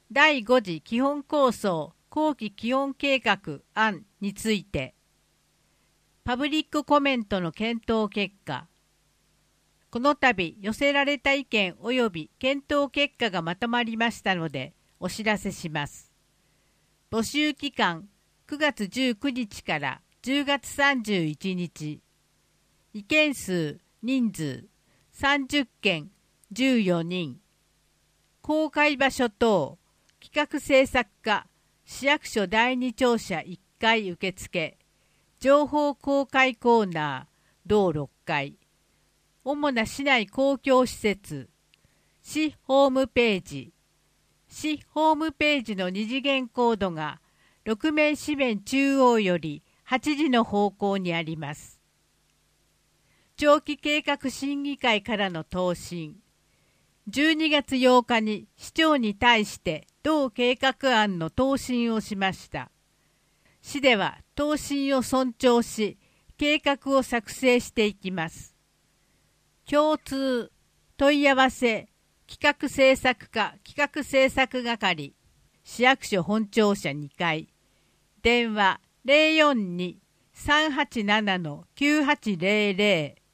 第5次基本構想後期基本計画案について、パブリックコメントの検討結果、この度寄せられた意見及び検討結果がまとまりましたのでお知らせします。募集期間9月19日から10月31日。意見数、人数30件14人。公開場所等、企画制作課、市役所第2庁舎1階受付、情報公開コーナー同6階。主な市内公共施設、市ホームページ。市ホームページの二次元コードが6面紙面中央より8時の方向にあります。長期計画審議会からの答申。12月8日に市長に対して同計画案の答申をしました。市では答申を尊重し、計画を作成していきます。共通、問い合わせ、企画制作課企画制作係、市役所本庁舎2階、電話 042-387-9800